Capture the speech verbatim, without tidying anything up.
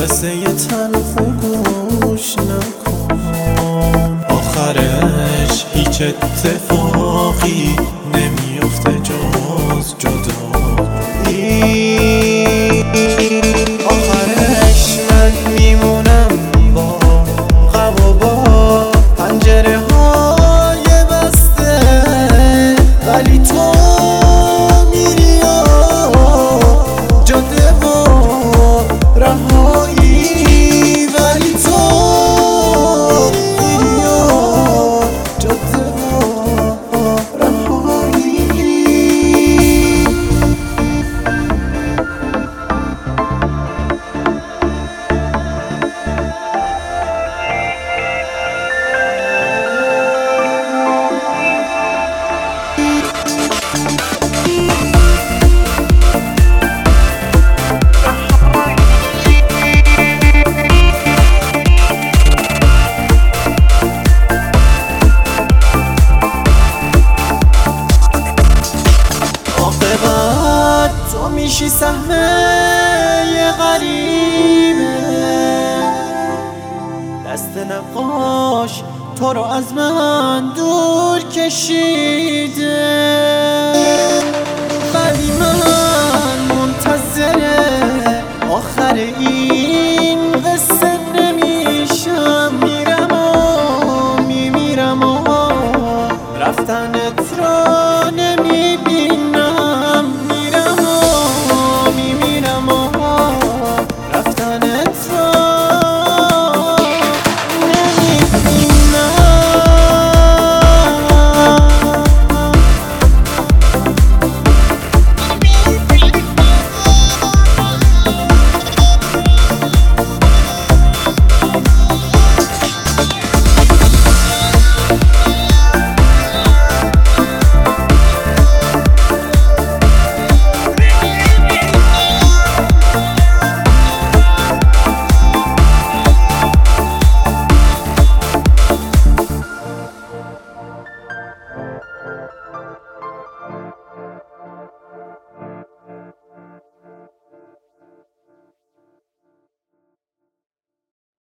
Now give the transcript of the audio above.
قصه تلخ و گوش نکن، آخرش هیچ اتفاقی نمیفته جز جدایی. آخرش من میمونم با غم و با پنجره های بسته، ولی تو میری و جاده و رهایی، ولی تو میری و جاده و رهایی. تو میشی سهم یه غریبه، دست نقاش تو رو از من دور کشیده، ولی من منتظر آخر این قصه